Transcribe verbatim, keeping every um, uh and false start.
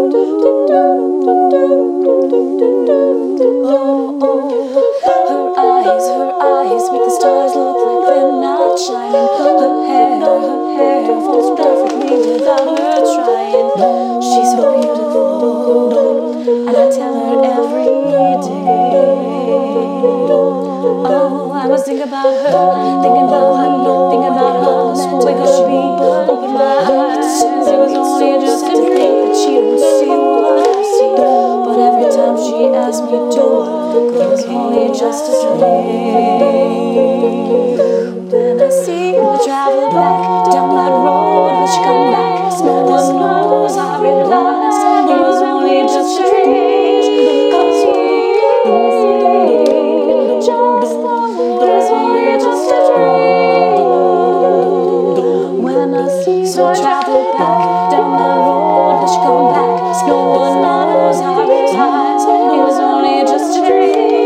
Her eyes, her eyes make the stars look like they're not shining. Her hair, her hair falls perfectly without her trying. She's so beautiful, and I tell her every day. Oh, I must think about her, thinking about her, thinking about her. So where could she be? Open my eyes, it was only just a dream that she would see what I see. But every time she asked me to, it was only just a dream. When I see her travel back down that road, will she come back? No one knows. I realized it was only just a dream. Just was only just a dream. When I see her travel back down that road, will she come back? No one knows. I realized it was only just a dream.